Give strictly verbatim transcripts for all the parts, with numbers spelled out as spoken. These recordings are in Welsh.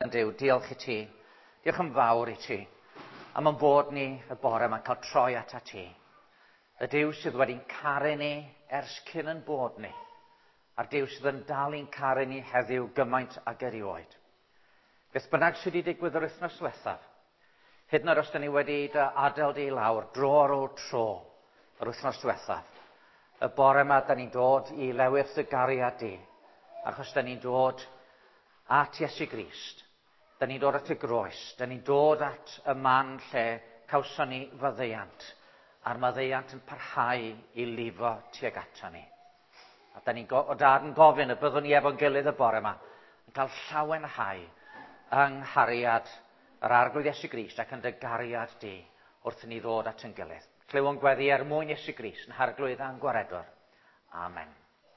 Duw, diolch i ti. Diolch yn fawr i ti. Am yn bod ni y bore yma'n cael troi at ti. Y Duw sydd wedi'n caru ni ers cyn yn bod ni. A'r Duw sydd yn dal i'n caru ni heddiw gymaint ag erioed. Beth bynnag sydd wedi digwydd yr wythnos diwethaf, hyd yn oed os da ni wedi adael di lawr dro ar ôl tro yr wythnos diwethaf, y bore yma da ni'n dod i lewyrth y gariad di, achos da ni'n dod at Iesu Grist. Da ni'n dod at y groes, da ni'n dod at y man lle cawson ni faddeuant, a'r maddeuant yn parhau i lifo tuag ata ni. A da ni'n o dad yn gofyn y byddwn ni efo'n gilydd y bore yma yn cael llawenhau yng nghariad yr arglwydd Iesu Grist ac yn dy gariad di wrth ni ddod at yn gilydd. Clywon gweddi er mwyn Iesu Grist yn harglwydd a'n gwaredwr. Amen.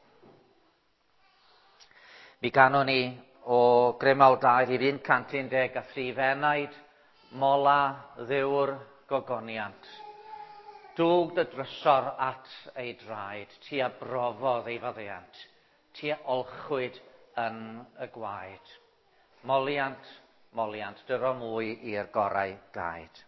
Mi ganon ni o Grymal dau rhif un cant un deg a phrifennaid mola ddiwr gogoniant. Dwg dy drysor at ei draed, tua brofodd ei faddeuant, tua olchwyd yn y gwaed. Moliant, moliant, dyro mwy i'r gorau gaed.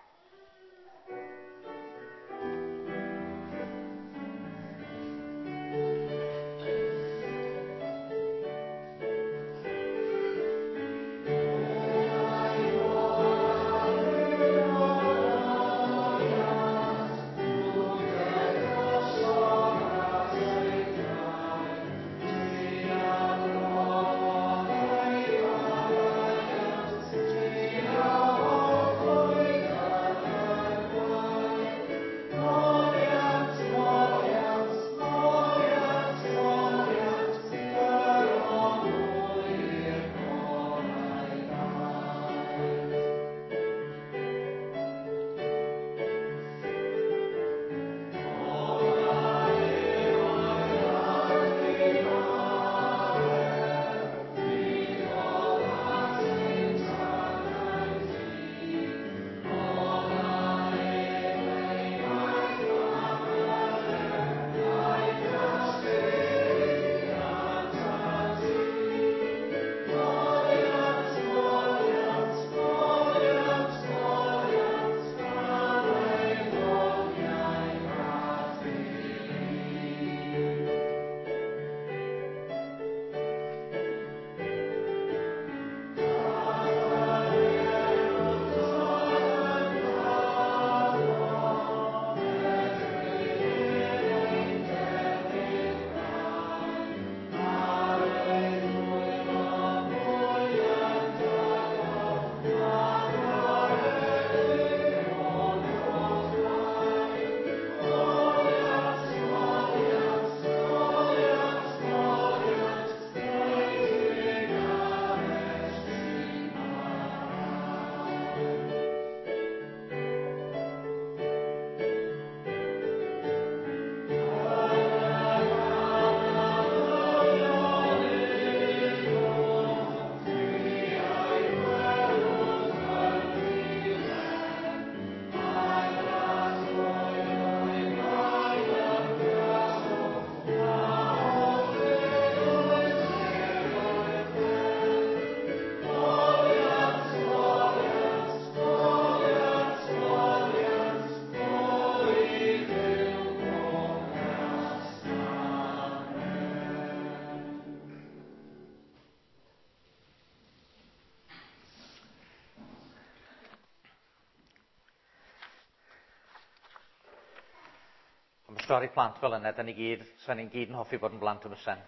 Stori plant fel yna, da ni gyd, so ni'n gyd yn hoffi bod yn blant yn ysen.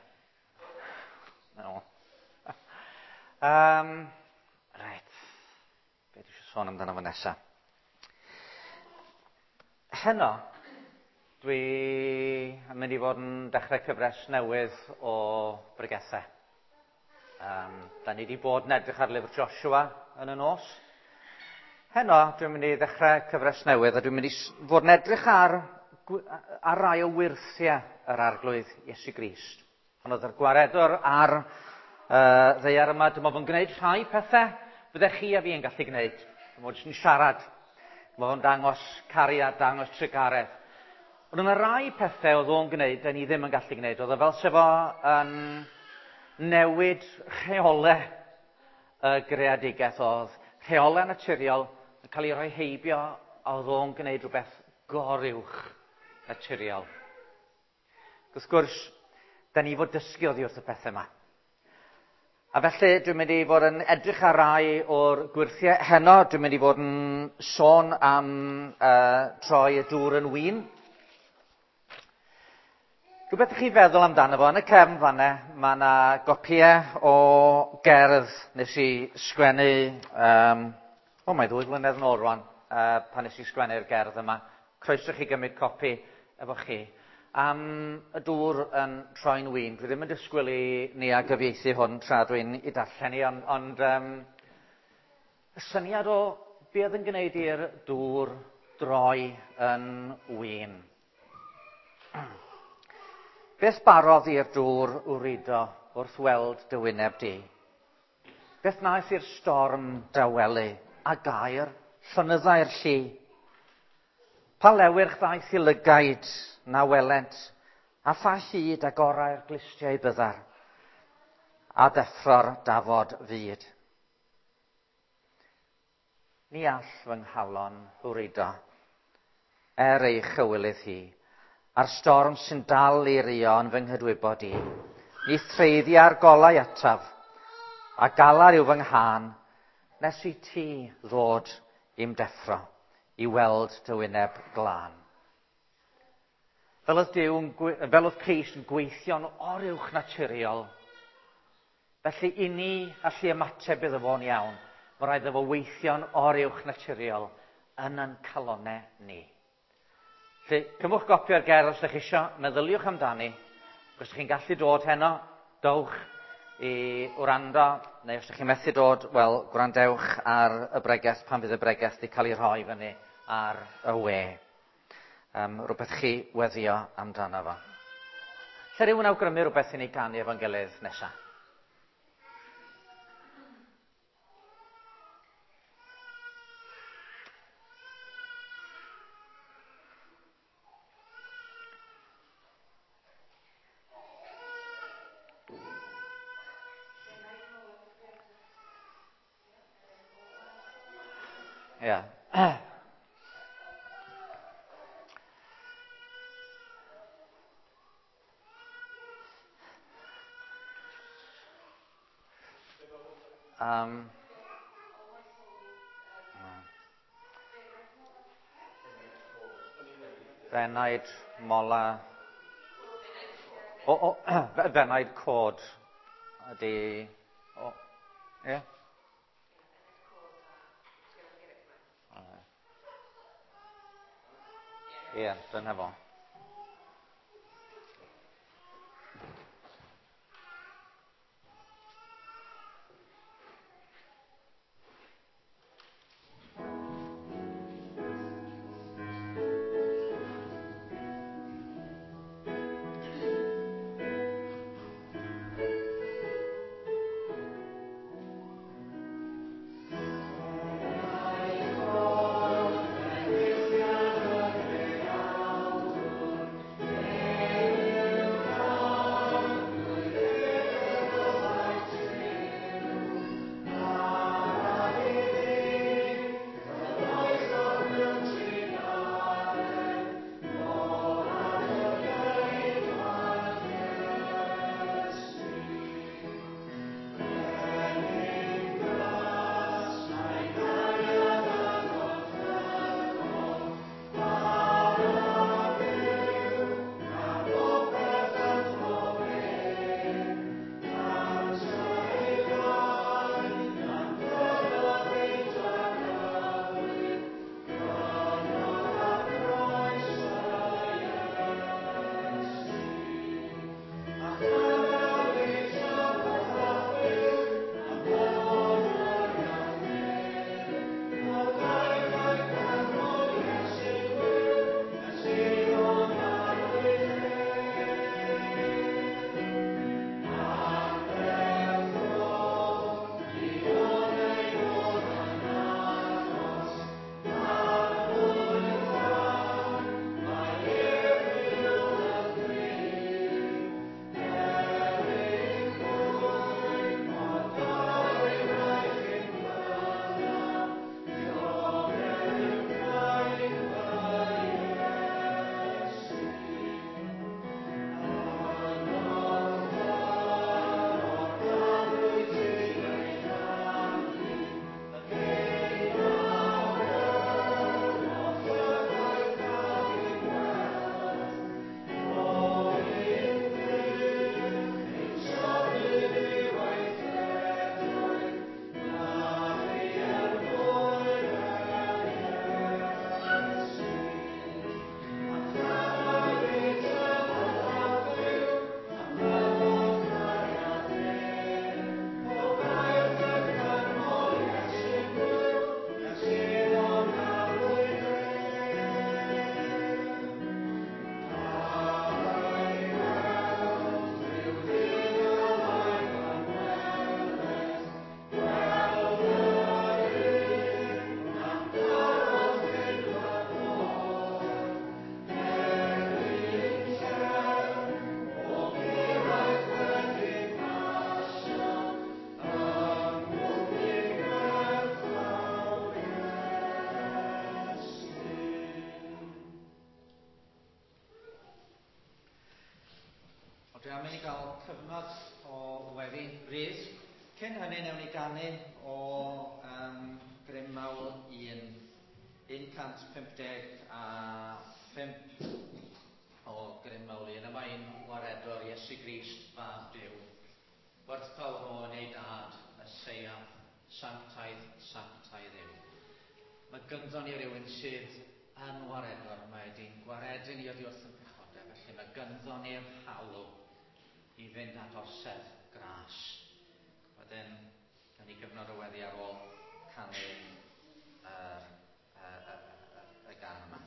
No. um, right. Be dwi eisiau sôn amdano fo nesa? Heno, dwi yn mynd i fod yn dechrau cyfres newydd o bregethau. Um, da ni wedi bod yn edrych ar lyfr Joshua yn y nos. Heno, dwi'n mynd i ddechrau cyfres newydd a dwi'n mynd i fod yn edrych ar ar rai o wyrthiau yr arglwydd Iesu Grist. Ond oedd yr gwaredwr ar uh, ddeiar yma, dyma fo'n gwneud rhai pethau byddech chi a fi yn gallu gwneud. Dyma fo'n siarad, dyma fo'n dangos cariad, dangos trygaredd. Ond yna rai pethau oedd o'n gwneud, da ni ddim yn gallu gwneud. Oedd o fel sef o yn newid rheolau y greadigaeth oedd rheolau naturiol yn cael ei roi heibio a oedd o'n gwneud rhywbeth goruwch naturiol. Wrth gwrs, da ni fod dysgu oddi wrth y pethau yma. A felly, dwi'n mynd i fod yn edrych ar rai o'r gwirthiau heno. Dwi'n mynd i fod yn sôn am uh, troi y dŵr yn win. Rhywbeth i chi feddwl amdano fo. Yn y cefn fanna, mae yna gopïau o gerdd nes i sgwennu, um, o mae ddwy flynedd yn ôl rwan, uh, pan nes i sgwennu'r gerdd yma. Croeso chi gymryd copi efo chi. Am y dŵr yn troi'n win. Dwi ddim yn disgwyl i ni a gyfieithu hwn tra dwi'n i darllen ni, ond, ond um, y syniad o be oedd yn gwneud i'r dŵr droi yn win. Beth barodd i'r dŵr writo wrth weld dy wyneb di? Beth wnaeth i'r storm dawelu a gair llonyddau'r llu? Pa lewyrch ddaeth i lygaid na welent, a pha hyd agorau'r glistiau byddar, a deffro'r dafod fyd. Ni all fy nghalon writo, er ei chywilydd hi, a'r storm sy'n dal i rio yn fy nghydwybod i. Ni threiddi ar golau ataf, a galar yw fy nghân, nes i ti ddod i'm deffro, i weld dy wyneb glân. Fel oedd, Dyw, fel oedd Crist yn gweithio'n oruwch naturiol, felly i ni allu ymateb iddo fo'n iawn, mae rhaid efo weithio'n oruwch naturiol yn yn calonau ni. Felly, cymwch gopio'r gerdd os ydych chi isio, meddyliwch amdani. Os ydych chi'n gallu dod heno, dowch i wrando, neu os ydych chi'n methu dod, wel, gwrandewch ar y bregeth pan fydd y bregeth wedi cael ei rhoi fyny ar y we. Um, rhywbeth chi weddio amdano fo. Lle rhywun awgrymu rhywbeth i ni ganu efo'n gilydd nesaf? Ie. Yeah. Um, Fenaid mola... O, o, fenaid cod ydi... O, ie? Ie, dyna fo. Dwi'n mynd i gael cyfnod o weddi rydd. Cyn hynny newn ni ganu o um, Grym Mawr un, un cant pump deg a phump o Grym Mawr un. Yma un waredwr Iesu Grist fab Duw. Werthfawr o yn ei dad, Meseia, sanctaidd, sanctaidd yw. Mae gynddon ni rywun sydd yn waredwr, mae wedi'n gwaredu ni oddi wrth yn pechodau, felly mae gynddon ni'r halw i fynd at orsedd gras. Wedyn, gan ni gyfnod o weddi ar ôl canu y, y, y, y, y gan yma.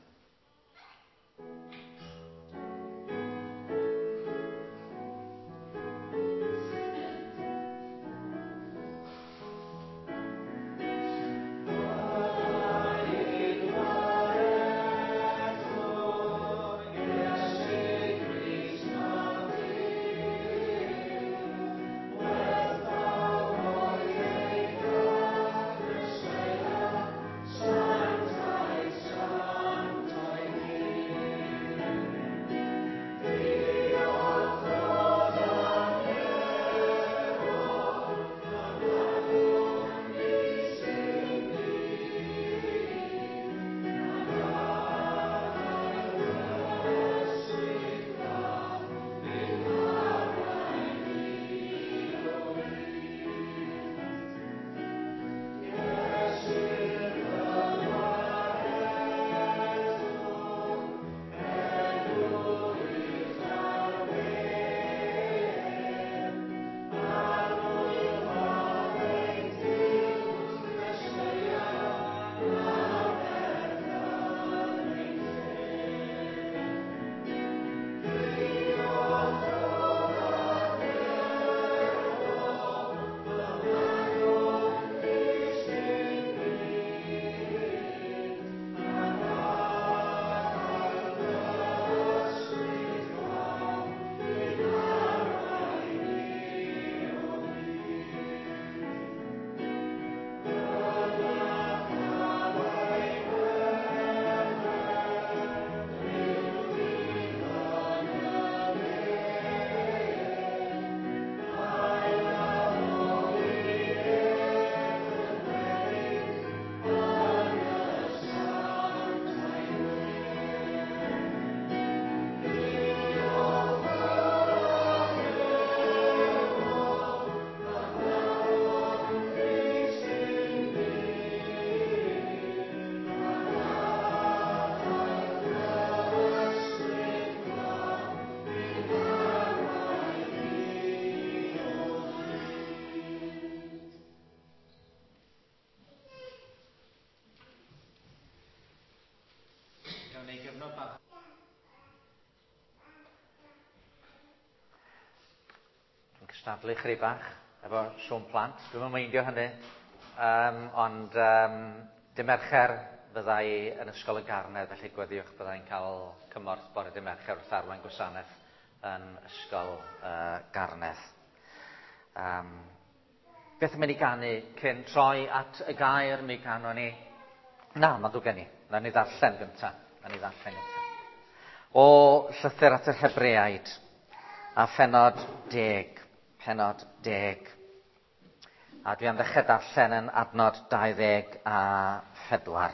Stadlu chri bach efo siwn plant. Dwi'n meindio hynny. Um, ond um, dy Mercher byddai yn ysgol y Garnedd, felly gweddiwch byddai'n cael cymorth bore dy Mercher wrth arwain gwasanaeth yn ysgol uh, Garnedd. Um, beth yn mynd i ganu cyn troi at y gair mi ganon ni? Na, mae'n ddw gen i. Na ni ddarllen gynta. Na ni ddarllen gynta. O llythyr at yr Hebreaid a phenod deg. Pennod deg. A dwi am ddechrau darllen yn adnod dau ddeg a phedwar.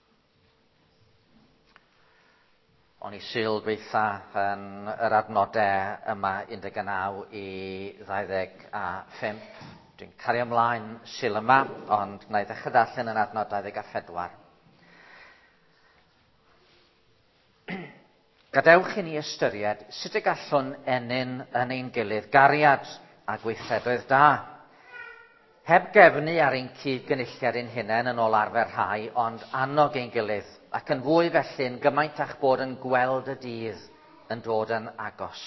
O'n i syl dweitha yn yr adnodau yma un deg naw i ddau ddeg a phump. Dwi'n cario ymlaen syl yma, ond na i ddechrau darllen yn adnod dau ddeg a phedwar. Gadewch i ni ystyried sut y gallwn ennyn yn ein gilydd gariad a gweithredoedd da, heb gefnu ar ein cyd-gynulliad ein hunain yn ôl arferhau, ond annog ein gilydd, ac yn fwy felly'n gymaint a'ch bod yn gweld y dydd yn dod yn agos.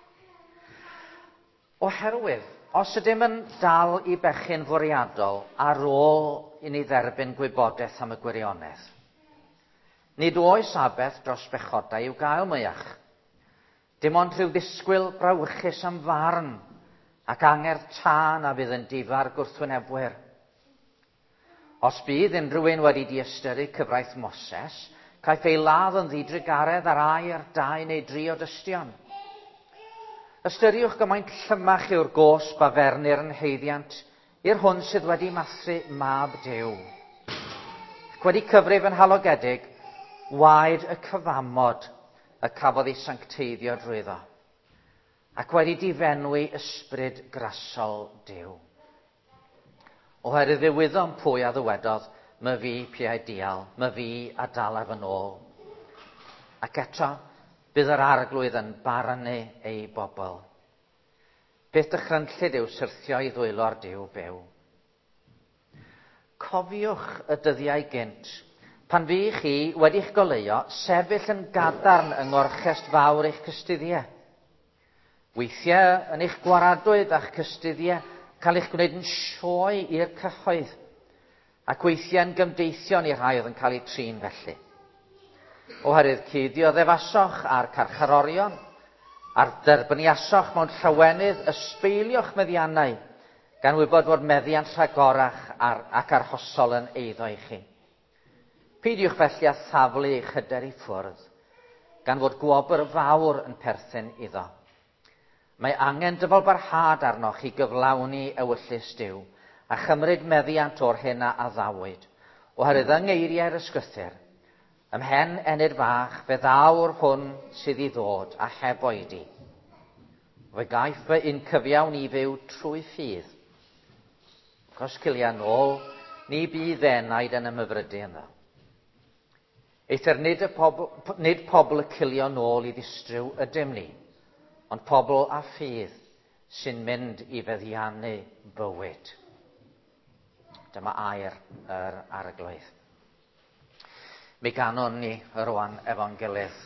Oherwydd, os ydym yn dal i bechyn fwriadol ar ôl i ni dderbyn gwybodaeth am y gwirionedd, nid oes abeth dros bechodau i'w gael mwyach. Dim ond rhyw ddisgwyl brawychus am farn, ac angerdd tân a fydd yn difar gwrthwynebwyr. Os bydd unrhyw un wedi diystyrru cyfraith Moses, caiff ei ladd yn ddidrigaredd ar air, dau neu dri o dystion. Ystyriwch gymaint llymach yw'r gosb a fernir yn heiddiant i'r hwn sydd wedi mathru mab Duw. Ac wedi cyfrif yn halogedig, waed y cyfamod y cafodd ei sancteiddio drwyddo, ac wedi difenwi ysbryd grasol Duw. Oherwydd ddiwyddon pwy a ddywedodd, my fi piau dial, my fi a dalaf yn ôl. Ac eto, bydd yr arglwydd yn baranu ei bobl. Beth dychrynllyd yw syrthio i ddwylo'r Duw byw. Cofiwch y dyddiau gynt, pan fi chi wedi'ch goleuo sefyll yn gadarn yng ngorchest fawr eich cystuddiau. Weithiau yn eich gwaradwyd a'ch cystuddiau cael eich gwneud yn sioe i'r cyhoedd, ac weithiau yn gymdeithion i rhai oedd yn cael eu trin felly. Oherwydd cuddio ddefasoch a'r carcharorion, a'r derbniasoch mewn llawenydd ysbeilio'ch meddiannau, gan wybod fod meddiant rhagorach ar, ac arhosol yn eiddo i chi. Peidiwch felly a thaflu eich hyder i ffwrdd, gan fod gwobr fawr yn perthyn iddo. Mae angen dyfal barhad arnoch i gyflawni ewyllus Duw, a chymryd meddiant o'r hyn a addawyd, oherwydd yng ngeiriau'r ysgrythur, ymhen enid fach fe ddawr hwn sydd i ddod a heb oedi. Fe gaiff fy un cyfiawn i fyw trwy ffydd. Os cilia nôl, ni bydd enaid yn ymhyfrydu ynddo. Either nid, y pobl, nid pobl y cilio nôl i ddistryw ydym ni, ond pobl a ffydd sy'n mynd i feddiannu bywyd. Dyma air yr arglwydd. Mi ganon ni rwan efo'n gilydd.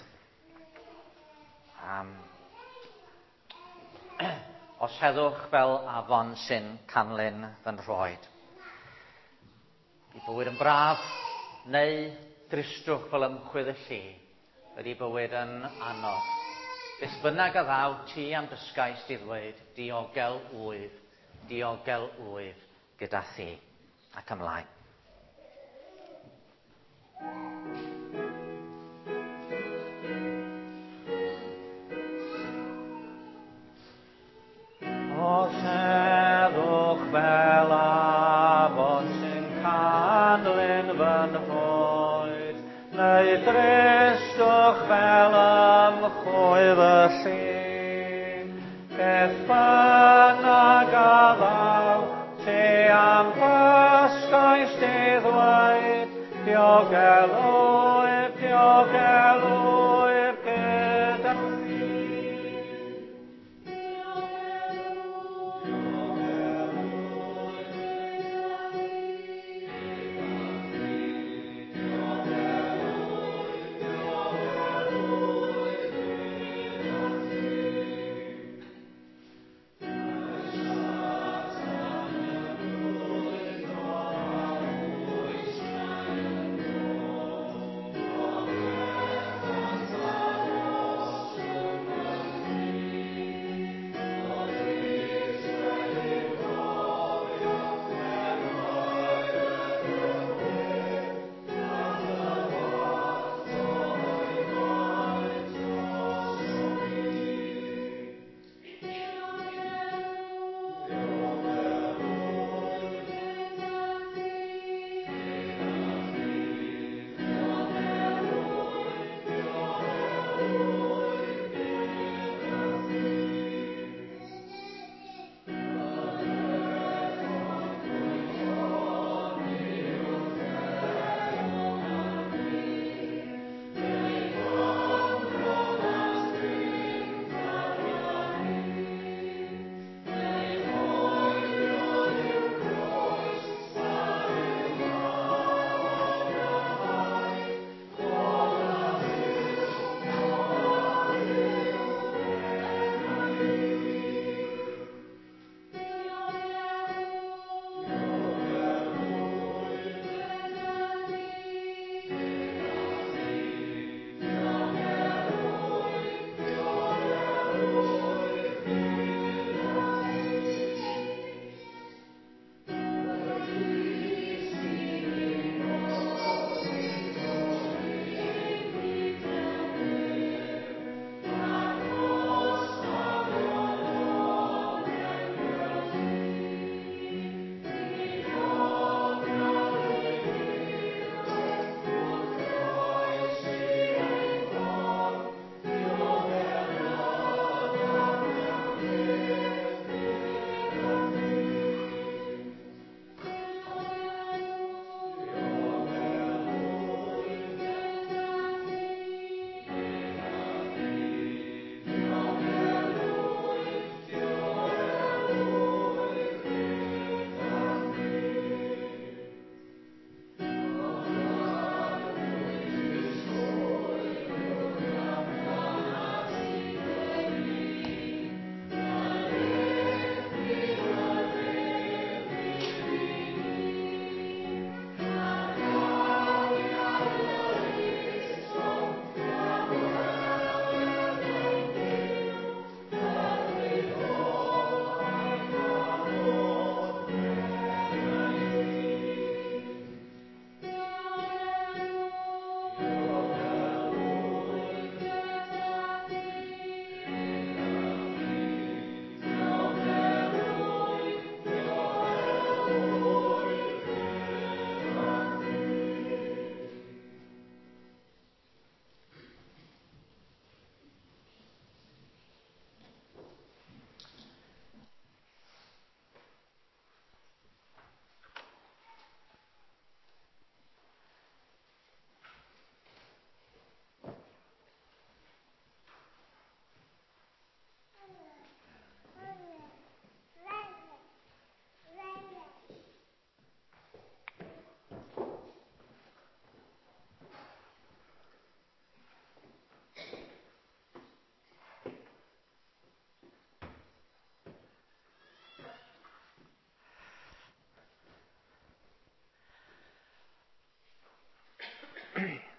Um, os heddwch fel afon sy'n canlyn fy'n rhoed. I bywyd yn braf, neu dristwch fel ymchwyd y llu, ydy bywyd yn anodd. Beth bynnag a ddaw ti am dysgais di ddweud, diogel wyf, diogel wyf gyda thi. Ac ymlaen. Os heddwch fel afon sy'n canlyn fy'n rhoed, neu dristwch fel ymchwyd y llu, beth bynnag a ddaw ti am dysgais di ddweud, diogel wyf, diogel wyf gyda thi.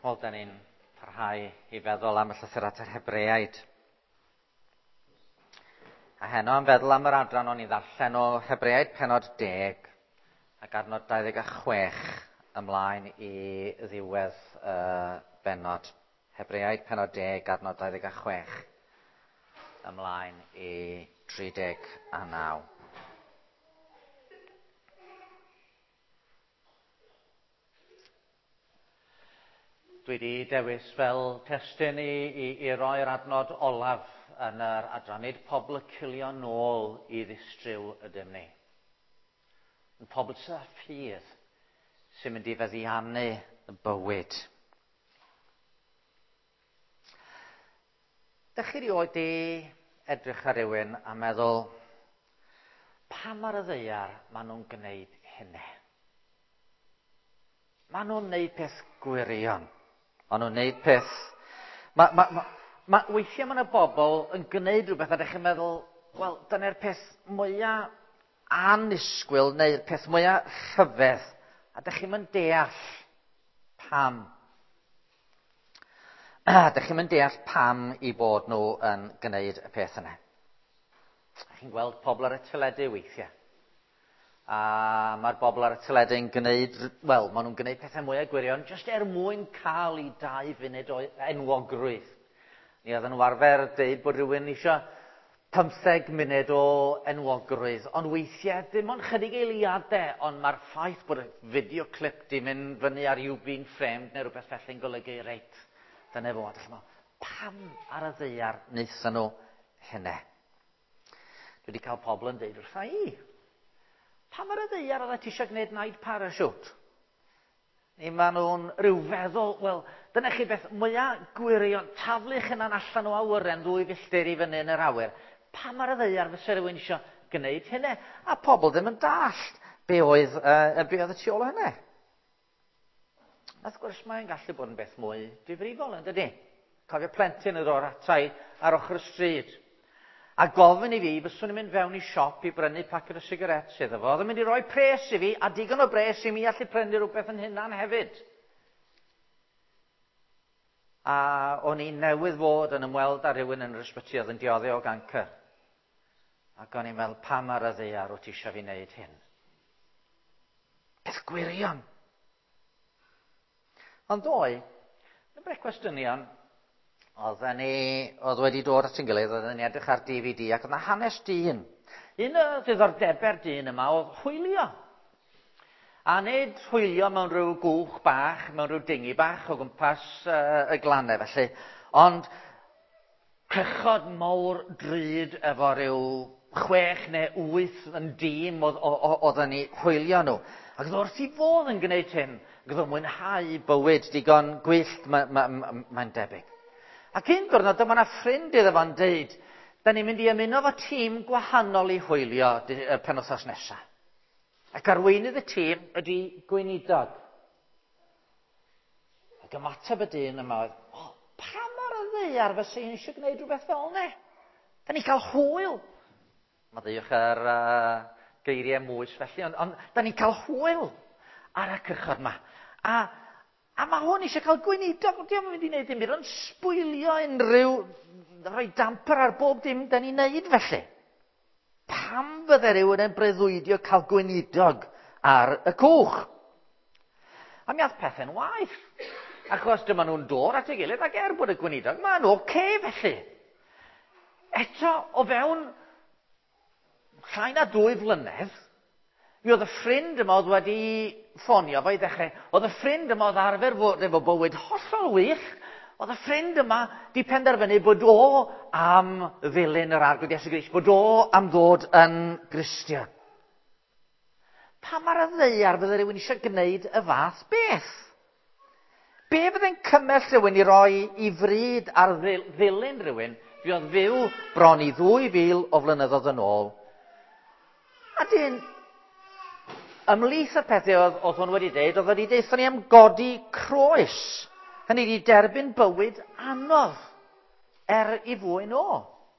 Wel, da ni'n parhau i feddwl am y llythyr at yr Hebreaid. A heno yn feddwl am yr adran o'n i ddarllen o Hebreaid penod deg ac adnod dau ddeg a chwech ymlaen i ddiwedd uh, benod. Hebreaid penod deg adnod dau ddeg a chwech ymlaen i tri deg a naw. Dwi wedi dewis fel testyn i, i, i roi'r adnod olaf yn yr adran. Nid pobl y cilio nôl i ddistryw ydym ni. Yn pobl sy'n ffydd sy'n mynd i feddiannu y bywyd. Dych chi rioed di edrych ar rywun a meddwl, pam ar y ddeiar maen nhw'n gwneud hynny? Maen nhw'n gwneud peth gwirion. Maen nhw'n gwneud peth... Ma, ma, ma, ma, weithiau mae yna bobl yn gwneud rhywbeth a ddech chi'n meddwl, wel, dyna'r peth mwyaf anisgwyl neu'r peth mwyaf rhyfedd. A ddech chi'n mynd deall pam. Ddech chi'n mynd deall pam i bod nhw yn gwneud y peth yna. Ddech chi'n gweld pobl ar y teledu weithiau. A mae'r bobl ar y teledu yn gwneud, wel, maen nhw'n gwneud pethau mwyaf gwirion, jyst er mwyn cael i dau funud o enwogrwydd. Ni oedd yn warfer dweud bod rhywun eisiau pymtheg munud o enwogrwydd, ond weithiau dim ond chydig eiliadau, ond mae'r ffaith bod y fideoclip di mynd fyny ar You Being Framed neu rhywbeth felly'n golygu reit. Dyna fo, ddech chi'n meddwl, pam ar y ddeiar wnaethon nhw hynny? Dwi wedi cael pobl yn dweud wrtha i. Pam ar y ddeiar oedd ti eisiau gwneud naid parasiwt? Neu maen nhw'n rhyw feddwl, wel, dyna chi beth mwyaf gwirion, taflu'ch yna'n allan o awyren ddwy filltir i fyny yn yr awyr. Pam ar y ddeiar fysa rhywun eisiau gwneud hynny? A pobl ddim yn dallt be oedd, uh, be oedd y tu ôl o hynny. Wrth gwrs mae'n gallu bod yn beth mwy difrifol, yn dydi? Cofio plentyn yn ddod atai ar ochr y stryd. A gofyn i fi, byswn i'n mynd fewn i siop i brynu paced o sigarets iddo fo. Oedd yn mynd i roi pres i fi, a digon o bres i mi allu prynu rhywbeth yn hynna'n hefyd. A o'n i newydd fod yn ymweld â rhywun yn yr ysbyty oedd yn diodde o gancer. Ac o'n i'n meddwl, pam ar y ddeiar wyt ti eisiau fi wneud hyn? Peth gwirion. Ond ddoe, yn brecwestinion, oedd ni, oedd wedi dod at yn gilydd, oedd ni edrych ar D V D, ac oedd yna hanes dyn. Un o ddiddordeber dyn yma oedd hwylio. A nid hwylio mewn rhyw gwch bach, mewn rhyw dingi bach o gwmpas uh, y glannau felly, ond cychod mawr drud efo rhyw chwech neu wyth yn dîm oedd ni hwylio nhw. Ac oedd wrth i fodd yn gwneud hyn, ac oedd o'n mwynhau bywyd digon gwyllt, mae'n ma, ma, ma debyg. Ac un diwrnod, dyma yna ffrind iddo fo'n deud, da ni'n mynd i ymuno fo tîm gwahanol i hwylio y penwythnos nesaf. Ac arweinydd y tîm ydy gweinidog. Ac ymateb y dyn yma oedd, o, pam ar y ddeiar fysa un eisiau gwneud rhywbeth fel ne? Da ni'n cael hwyl. Mae ddeuwch ar uh, geiriau mwys felly, ond, ond da ni'n cael hwyl ar y cychod yma. A A mae hwn eisiau cael gweinidog, diolch yn mynd i wneud dim byd, ond sbwylio unrhyw, rhoi damper ar bob dim da ni'n neud felly. Pam fydde rhywun yn breuddwydio cael gweinidog ar y cwch? A mi ath pethau'n waith. Achos dyma nhw'n dod at ei gilydd ac er bod y gweinidog, mae'n oce okay felly. Eto, o fewn llai na dwy flynedd, mi oedd y ffrind yma oedd wedi ffonio fo i ddechrau. Oedd y ffrind yma oedd arfer fod efo bywyd hollol wych. Oedd y ffrind yma di penderfynu bod o am ddilyn yr arglwydd Iesu Grist, bod o am ddod yn Gristion. Pam ar y ddeiar fydde rhywun eisiau gwneud y fath beth? Be fydde'n cymell rhywun i roi i fryd ar ddilyn rhywun fi oedd fyw bron i ddwy fil o flynyddoedd yn ôl? A dyn, ymlith y pethau oedd, oedd hwn wedi dweud, oedd wedi deithio ni am godi croes. Hynny wedi derbyn bywyd anodd er i fwyn o.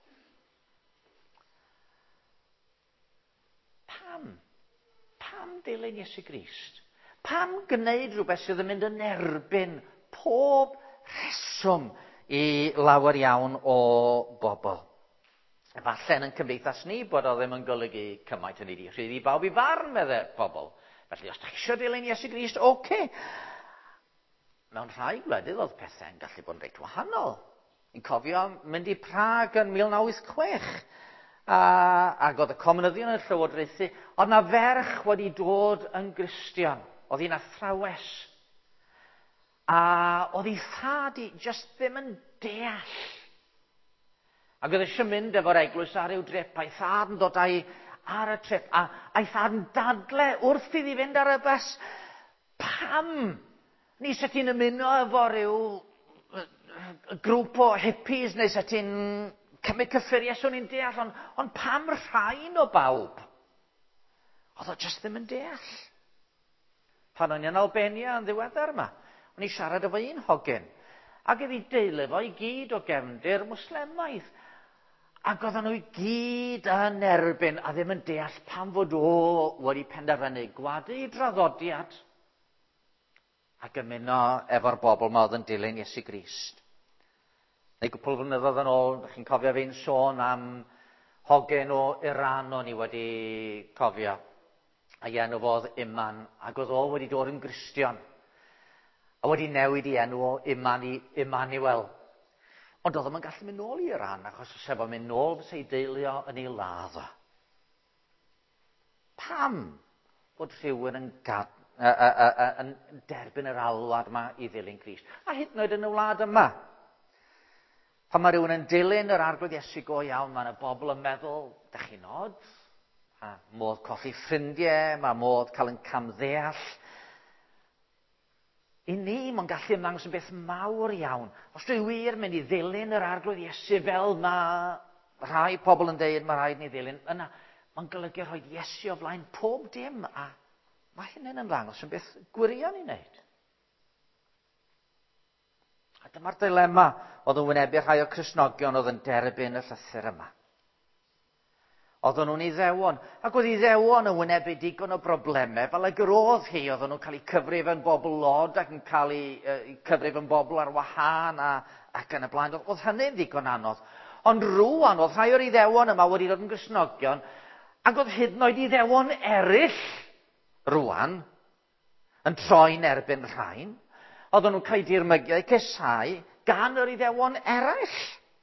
Pam? Pam dilyn Iesu Grist? Pam gwneud rhywbeth sydd yn mynd yn erbyn pob rheswm i lawer iawn o bobl. Efallai yn cymdeithas ni bod o ddim yn golygu cymaint yn ei di rhydd i bawb i farn, meddwl pobl. Felly, os ydych chi eisiau dilyn Iesu Grist, oce. Okay. Mewn rhai gwledydd oedd pethau'n gallu bod yn reit wahanol. Ni'n cofio mynd i Prag yn mil naw wyth chwech, a, ac oedd y Comunyddion yn llywodraethu, oedd na ferch wedi dod yn Gristion, oedd hi'n athrawes. A oedd hi thad i just ddim yn deall. Ac oedd eisiau mynd efo'r eglwys ar ryw drip, a'i thad yn dod a'i ar y trip, a a'i thad yn dadle wrth iddi fynd ar y bus. Pam? Ni sy ti'n ymuno efo ryw grŵp o hippies, neu sy ti'n cymryd cyffuriau, so ni'n deall, ond on pam rhain o bawb? Oedd o just ddim yn deall. Pan o'n i yn Albania yn ddiweddar yma, o'n i siarad efo un hogyn, ac iddi deulu fo i gyd o gefndir Mwslemaidd. Ac oedden nhw i gyd yn erbyn a ddim yn deall pam fod o wedi penderfynu gwadu i draddodiad ac ymuno efo'r bobl ma oedd yn dilyn Iesu Grist. Neu gwpl flynyddoedd yn ôl, chi'n cofio fi'n sôn am hogyn o Iran o'n i wedi cofio. A'i enw fo oedd Iman, ac oedd o wedi dod yn Gristion. A wedi newid i enw o Imani, Immanuel. Ond oedd o'n gallu mynd nôl i Iran, achos os efo mynd nôl fes ei deilio yn ei ladd o. Pam bod rhywun yn gad, uh, uh, uh, uh, yn derbyn yr alwad yma i ddilyn Crist? A hyd yn oed yn y wlad yma. Pan mae rhywun yn dilyn yr arglwydd Iesu go iawn, mae yna bobl yn meddwl, dych chi'n od? A modd colli ffrindiau, mae modd cael yn camddeall. I ni, mae'n gallu ymddangos yn beth mawr iawn. Os dwi wir mynd i ddilyn yr arglwydd Iesu fel mae rhai pobl yn deud mae rhaid ni ddilyn, yna mae'n golygu rhoi Iesu o flaen pob dim, a mae hynny'n ymddangos yn beth gwirion i wneud. A dyma'r dilema oedd yn wynebu rhai o Cristnogion oedd yn derbyn y llythyr yma. Oedden nhw'n Iddewon, ac oedd Iddewon yn wynebu digon o broblemau, fel y grodd hi, oedden nhw'n cael eu cyfrif yn bobl lod ac yn cael eu uh, cyfrif yn bobl ar wahân a, ac yn y blaen. Oedd hynny'n ddigon anodd. Ond rŵan, oedd rhai o'r Iddewon yma wedi dod yn Gristnogion, ac oedd hyd yn oed Iddewon eraill rŵan yn troi'n erbyn rhain. Oedden nhw'n cael dirmygiau cesau gan yr Iddewon eraill.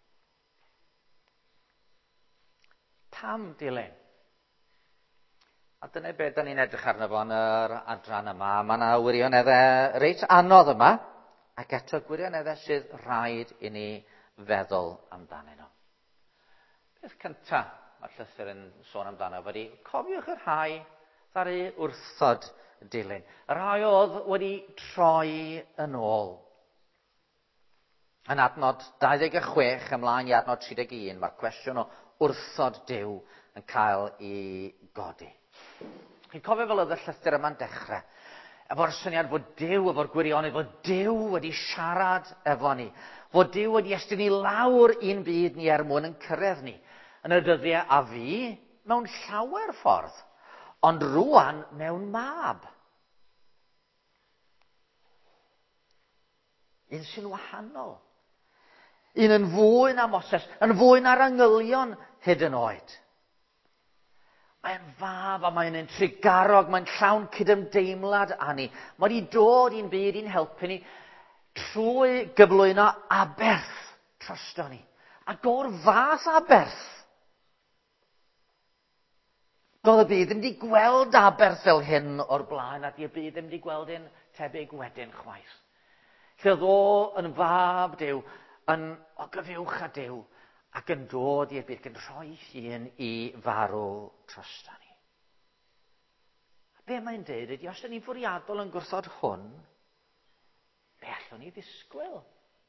Pam dilyn? A dyna beth da ni'n edrych arno fo yn yr adran yma. Mae yna wirioneddau reit anodd yma, ac eto gwirioneddau sydd rhaid i ni feddwl amdanyn nhw. Beth cyntaf mae'r llythyr yn sôn amdano fo, cofiwch yr rhai ddaru wrthod dilyn. Yr rhai oedd wedi troi yn ôl. Yn adnod dau ddeg chwech ymlaen i adnod tri deg un, mae'r cwestiwn o wrthod Duw yn cael ei godi. Chi'n cofio fel oedd y llythyr yma'n dechrau, efo'r syniad fod Duw, efo'r gwirionedd, fod Duw wedi siarad efo ni, fod Duw wedi estyn ni lawr un byd ni er mwyn yn cyrraedd ni, yn y dyddiau a fi, mewn llawer ffordd, ond rŵan mewn mab. Un sy'n wahanol. Un yn fwy na Moses, yn fwy na'r angylion hyd yn oed. Mae'n fab a mae'n intrigarog, mae'n llawn cydymdeimlad â ni. Mae wedi dod i'n byd i'n helpu ni trwy gyflwyno aberth trosto ni. Ac o'r fath aberth. Doedd y byd ddim wedi gweld aberth fel hyn o'r blaen, a di y byd ddim wedi gweld un tebyg wedyn chwaith. Lle oedd o yn fab Duw, yn o gyfiwch a Duw, ac yn dod i'r byd, yn rhoi hun i farw trosto ni. A be mae'n dweud ydy, os ydyn ni'n fwriadol yn gwrthod hwn, be allwn ni ddisgwyl?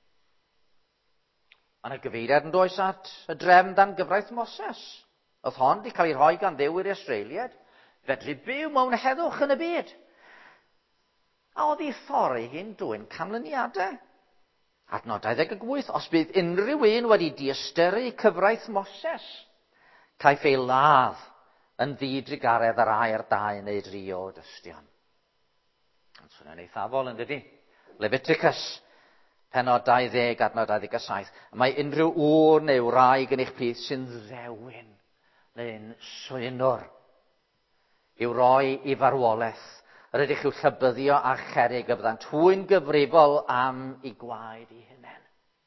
Mae yna gyfeiriad yn does at y drefn dan gyfraith Moses. Oedd hon wedi cael ei rhoi gan Dduw i'r Israeliad, fedru byw mewn heddwch yn y byd. A oedd ei thorri hi'n dwyn canlyniadau. Adnod dau ddeg wyth, os bydd unrhyw un wedi diystyrru cyfraith Moses, caiff ei ladd yn ddidrigaredd ar air dau neu dri o dystion. Yn swnio'n eithafol yn dydi? Leviticus Pennod dau ddeg adnod dau ddeg a saith. Mae unrhyw ŵr neu wraig yn eich plith sy'n ddewin neu'n swynwr i'w roi i farwolaeth. Yr ydych i'w llybyddio a cherig y byddant hwy'n gyfrifol am ei gwaed ei hunain.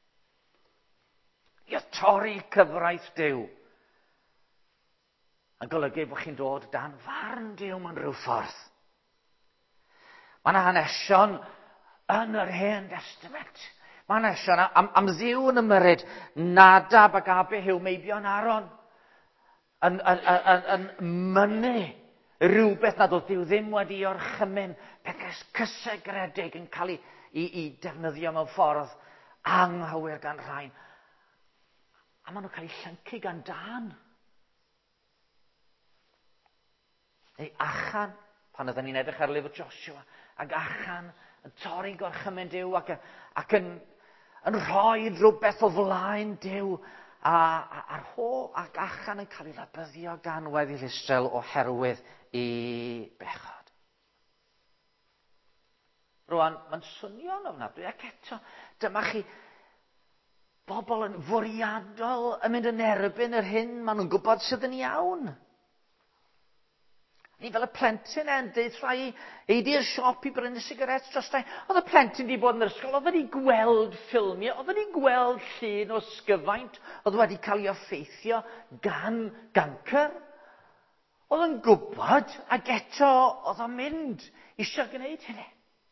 I torri cyfraith Duw yn golygu bod chi'n dod dan farn Duw mewn rhyw ffordd. Mae yna hanesion yn yr Hen Testament. Mae hanesion am, am ddiw yn ymyrryd Nadab ac Abihu meibion Aron yn, yn, yn, yn, yn mynnu rhywbeth nad oedd Duw ddim wedi orchymyn, pethau cysegredig yn cael ei, i, i defnyddio mewn ffordd anghywir gan rhain. A maen nhw'n cael ei llyncu gan Dan. Neu Achan, pan oedden ni'n edrych ar lyfr Joshua, ac Achan yn torri gorchymyn Duw ac, ac yn, yn rhoi rhywbeth o flaen Duw. A, a, a'r ho ac Achan yn cael ei labyddio gan weddill Israel oherwydd i bechod. Rwan, mae'n swnio'n ofnadwy ac eto, dyma chi bobl yn fwriadol yn mynd yn erbyn yr hyn maen nhw'n gwybod sydd yn iawn. Ni fel y plentyn e'n deud rhai eidi'r siop i brynu sigaret dros tai. Oedd y plentyn wedi bod yn yr ysgol, oedd wedi gweld ffilmiau, oedd wedi gweld llun o sgyfaint, oedd wedi cael ei effeithio gan gancr. Oedd yn gwybod, ac eto oedd o'n mynd eisiau gwneud hynny.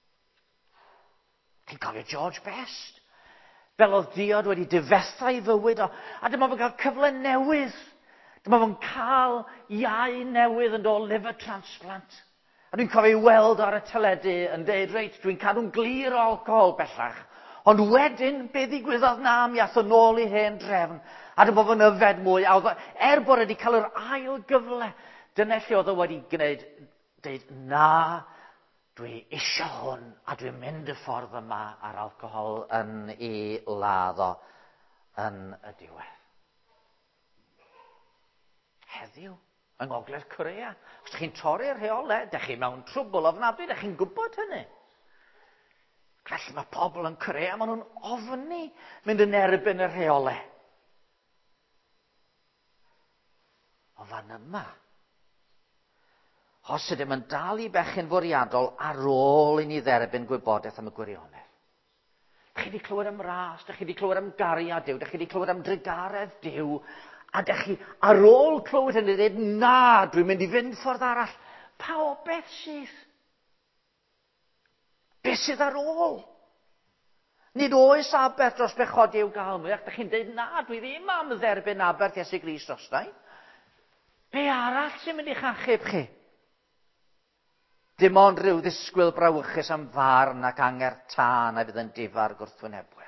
Chi'n cofio George Best? Fel oedd diod wedi difetha i fywyd o, a dyma fo'n cael cyfle newydd. Dyma fo'n cael iau newydd yn dod liver transplant. A dwi'n cofio ei weld ar y teledu yn deud, reit, dwi'n cadw'n glir o alcohol bellach. Ond wedyn, be ddigwyddodd na mi ath o nôl i hen drefn. A dyma fo'n yfed mwy. A oedd o, er bod wedi cael yr ail gyfle, dyna lle oedd o wedi gwneud, deud, na, dwi eisiau hwn, a dwi'n mynd y ffordd yma ar alcohol yn ei laddo yn y diwedd. Heddiw, yng Ngogledd Corea, os chi'n torri'r rheolau, ydych chi mewn trwbl ofnadwy, ydych chi'n gwybod hynny. Felly mae pobl yn Corea, maen nhw'n ofni mynd yn erbyn y rheolau. O fan yma, os ydym yn dal i bechyn fwriadol ar ôl i ni dderbyn gwybodaeth am y gwirionedd. Dych chi wedi clywed am ras, dych chi wedi clywed am gariad Duw, dych chi wedi clywed am drygaredd Duw, a dych chi ar ôl clywed hynny dweud, na, dwi'n mynd i fynd ffordd arall. Pa o beth sydd? Beth sydd ar ôl? Nid oes abeth dros bechodi i'w gael mwy, ac dych chi'n dweud, na, dwi ddim am dderbyn aberth Iesu Grist dros. Be arall sy'n mynd i'ch achub chi? Dim ond rhyw ddisgwyl brawychus am farn ac anger tân a fydd yn difar gwrthwynebwyr.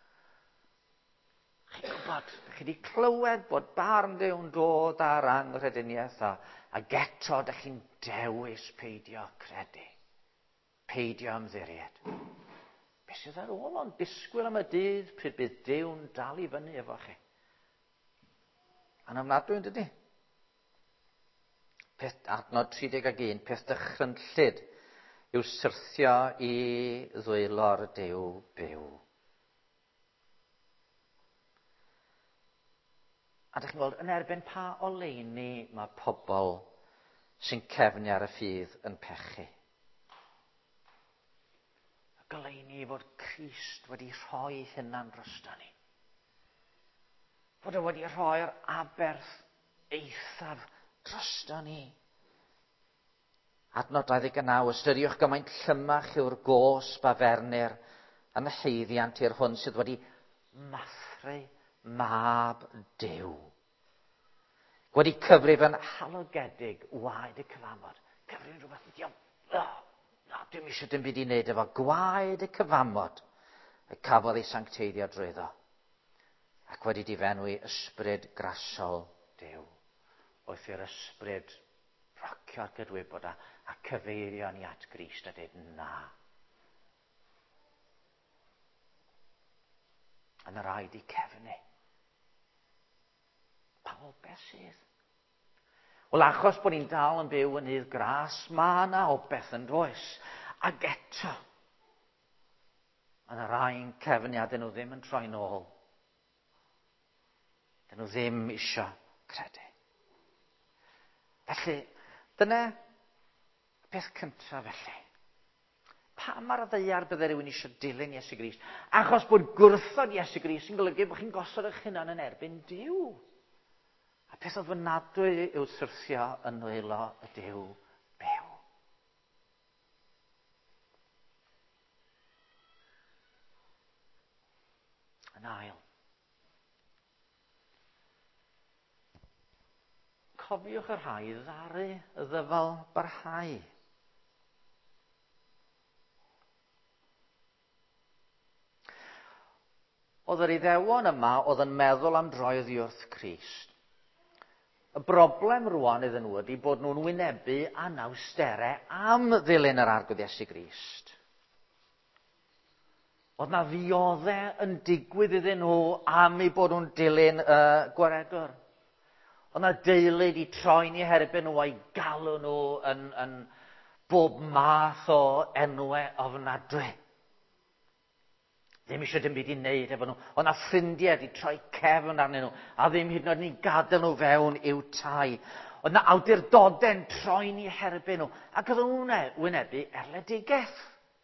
Chi'n gwybod, chi wedi clywed bod barn Duw'n dod ar angrediniaeth a, a geto ydych chi'n dewis peidio credu. Peidio ymddiried. Be sydd ar ôl ond disgwyl am y dydd pryd bydd Duw'n dal i fyny efo chi. A'n ofnadwy yn dydi? Peth adnod tri deg ag un, peth dychrynllyd yw syrthio i ddwylo'r Duw byw. A dych chi'n gweld, yn erbyn pa oleuni mae pobl sy'n cefnu ar y ffydd yn pechu. Y goleuni fod Crist wedi rhoi hynna'n drosto ni. Fod e wedi rhoi'r aberth eithaf drosto ni. Adnod dau ddeg naw, ystyriwch gymaint llymach yw'r gosb a fernir yn y heiddiant i'r hwn sydd wedi mathru mab Duw. Wedi cyfrif yn halogedig waed y cyfamod. Cyfrif yn rhywbeth, diolch, oh, no, dim eisiau dim byd i wneud efo gwaed y cyfamod y cafodd ei sancteiddio drwyddo. Ac wedi difenwi ysbryd grasol Duw. Oedd i'r ysbryd rocio'r gydwybod a, a cyfeirio ni at Grist a dweud na. Yn yr rhaid i cefnu. Pa o beth sydd? Wel, achos bod ni'n dal yn byw yn i'r gras, mae yna o beth yn does. Ac eto, Yn yr rhain cefniad, dyn nhw ddim yn troi nôl. Dyn nhw ddim eisiau credu. Felly, dyna peth cyntaf felly. Pam ar y ddeiar bydde rhywun eisiau dilyn Iesu Grist? Achos bod gwrthod Iesu Grist yn golygu bod chi'n gosod eich hunan yn erbyn Duw. A peth ofnadwy yw syrthio yn nwylo y Duw byw. Yn ail. Cofiwch yr rhai ddaru y ddyfal barhau. Oedd yr Iddewon yma oedd yn meddwl am droi oddi wrth Crist. Y broblem rwan iddyn nhw ydy bod nhw'n wynebu anawsterau am ddilyn yr arglwydd Iesu Grist. Oedd na ddioddau yn digwydd iddyn nhw am ei bod nhw'n dilyn uh, gwaregwr. Oedd na deulu di troi'n i herbyn nhw a'i galw nhw yn, yn bob math o enwau ofnadwy. Ddim eisiau dim byd i wneud efo nhw. Oedd na ffrindiau di troi cefn arnyn nhw a ddim hyd yn oed ni gadael nhw fewn i'w tai. Oedd na awdurdodau'n troi'n i herbyn nhw ac oedd nhw'n wynebu erledigaeth.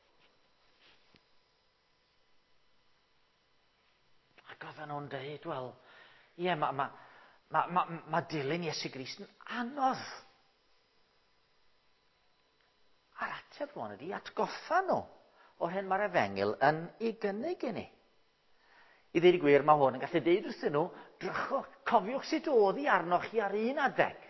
Ac oedd nhw'n dweud, wel, ie, mae ma, ma, ma, ma dilyn Iesu Grist yn anodd. A'r ateb rwan ydy atgoffa nhw o hyn mae'r Efengil yn ei gynnig i ni. I ddweud y gwir, mae hwn yn gallu deud wrthyn nhw, drychwch, cofiwch sut oedd hi arnoch chi ar un adeg.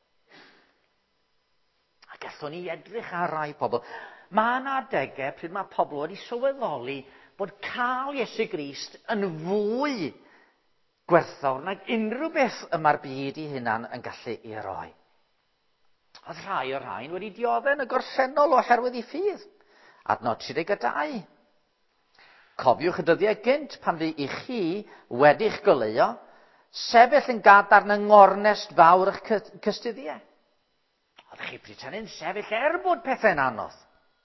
A gallwn ni edrych ar rai pobl. Mae yna adegau pryd mae pobl wedi sylweddoli bod cael Iesu Grist yn fwy gwerthawr nag unrhyw beth yma'r byd i hunan yn gallu ei roi. Oedd rhai o'r rhain wedi dioddau yn y gorffennol oherwydd ei ffydd. Adnod tri deg dau. Cofiwch y dyddiau gynt pan fu i chi wedi'ch goleuo, sefyll yn gadarn yng ngornest fawr eich cystuddiau. Oeddech chi pretendyn sefyll er bod pethau'n anodd.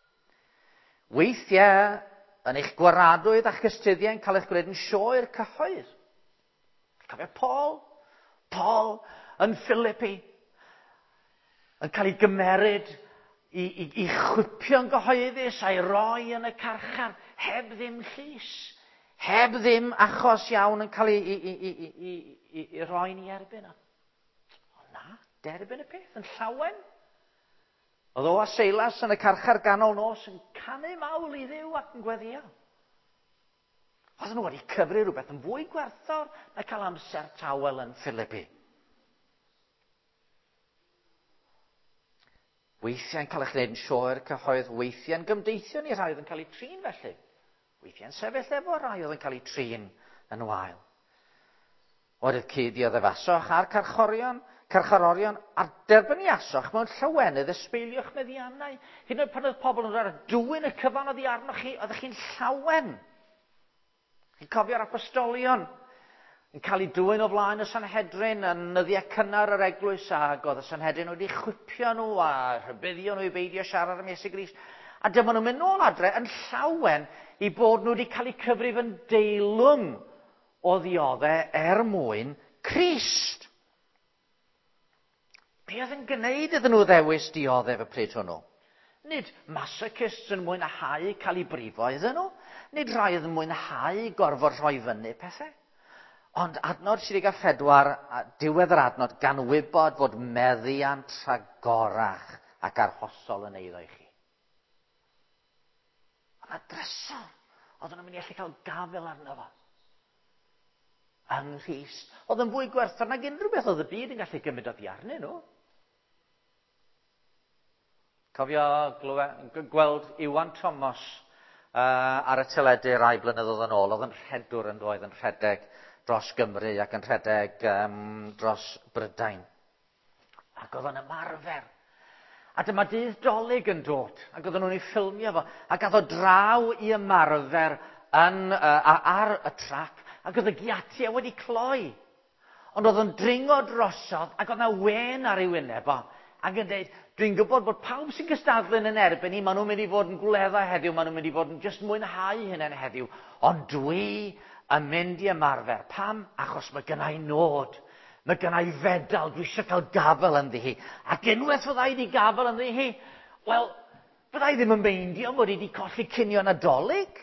Weithiau yn eich gwaradwydd a'ch cystuddiau yn cael eich gwneud yn sioe i'r cyhoedd. Cofio Paul? Paul yn Philippi yn cael ei gymeryd I, i, i chwipio'n gyhoeddus a'i roi yn y carchar heb ddim llys, heb ddim achos iawn yn cael ei, i, i, i, i, i, i roi ni erbyn o. O na, derbyn y peth yn llawen. Oedd o a Seilas yn y carchar ganol nos yn canu mawl i Dduw ac yn gweddio. Oedd nhw wedi cyfri rhywbeth yn fwy gwerthfawr na cael amser tawel yn Philippi. Weithiau'n cael eich gwneud yn sioe'r cyhoedd, weithiau'n gymdeithio ni rhai oedd yn cael ei trin felly. Weithiau'n sefyll efo rhai oedd yn cael ei trin yn wael. Oedd y cyd i oedd efasoch a'r carchorion, carcharorion a'r derbynniasoch mewn llawenydd ysbeiliwch meddiannau. Hyd yn oed pan oedd pobl yn rhoi dwyn y cyfan oddi arnoch chi, oeddech chi'n llawen. Chi'n cofio'r apostolion yn cael ei dwyn o flaen y Sanhedrin yn nyddiau cynnar yr eglwys ag oedd y Sanhedrin wedi chwipio nhw a rhybuddio nhw i beidio siarad am Iesu Grist. A dyma nhw'n mynd nôl adre yn llawen i bod nhw wedi cael eu cyfrif yn deilwng o ddioddau er mwyn Crist. Be oedd yn gwneud iddyn nhw ddewis dioddau fy pryd hwnnw? Nid masochists yn mwynhau cael eu brifo iddyn nhw, nid rai oedd yn mwynhau gorfod rhoi fyny pethau. Ond adnod tri deg pedwar, diwedd yr adnod, gan wybod fod meddiant rhagorach ac arhosol yn eiddo i chi. Ond y drysor, oedd nhw'n mynd i allu cael gafel arno fo. Yng Nghrist, oedd yn fwy gwerthfawr nag unrhyw beth oedd y byd yn gallu gymryd oddi arnyn nhw. Cofio gweld Iwan Thomas uh, ar y teledu rai blynyddoedd yn ôl, oedd yn rhedwr yn doedd yn rhedeg dros Gymru ac yn rhedeg um, dros Brydain. Ac oedd yn ymarfer. A dyma dydd Dolig yn dod, ac oedd nhw'n ei ffilmio fo, ac oedd o draw i ymarfer yn, uh, ar y trac, ac oedd y giatiau wedi cloi. Ond oedd yn dringo drosodd, ac oedd na wen ar ei wyneb o, ac yn dweud, dwi'n gwybod bod pawb sy'n gystadlu'n yn erbyn ni, maen nhw'n mynd i fod yn gwleddau heddiw, maen nhw'n mynd i fod yn just mwynhau hynny'n heddiw, ond dwi yn mynd i ymarfer. Pam? Achos mae gynnau nod. Mae gynnau fedal, dwi eisiau cael gafel ynddi hi. Ac unwaith fyddai wedi gafel ynddi hi, wel, byddai ddim yn meindio mod i wedi colli cinio Nadolig.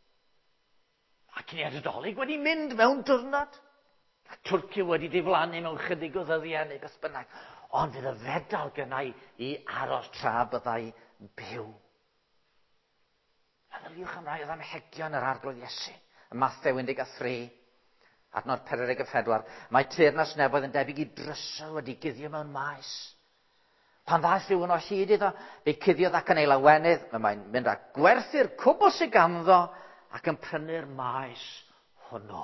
A cinio Nadolig wedi mynd mewn diwrnod. A Twrci wedi diflannu mewn chydig o ddyddiau neu beth bynnag. Ond fydd y fedal gynnau i aros tra byddai byw. Meddyliwch am rai oedd amhegion yr arglwydd Iesu. Y Mathew un deg tri, adnod pedwar deg pedwar. Mae teyrnas nefoedd yn debyg i drysau wedi guddio mewn maes. Pan ddaeth rhywun o hyd iddo, fe cuddiodd ac yn ei lawenydd, mae'n mynd â gwerthu'r cwbl sy'n ganddo ac yn prynu'r maes hwnnw.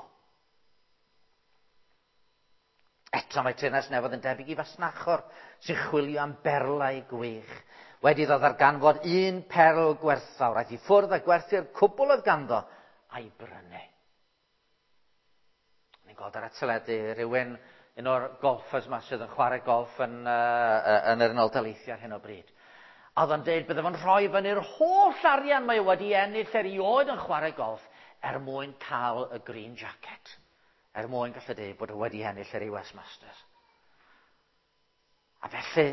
Eto mae teyrnas nefoedd yn debyg i fasnachor sy'n chwilio am berlau gwych. Wedi ddod ar ganfod un perl gwerthawr, aeth i ffwrdd a gwerthu'r cwbl oedd ganddo a'i brynu. Ni'n gweld ar y teledu rhywun, un o'r golffers yma sydd yn chwarae golff yn, uh, yn yr Unol Daleithiau ar hyn o bryd. A oedd o'n dweud byddai fo'n rhoi fyny'r holl arian mae wedi ennill erioed yn chwarae golff er mwyn cael y green jacket. Er mwyn gallu dweud bod wedi ennill yr U S Masters. A felly,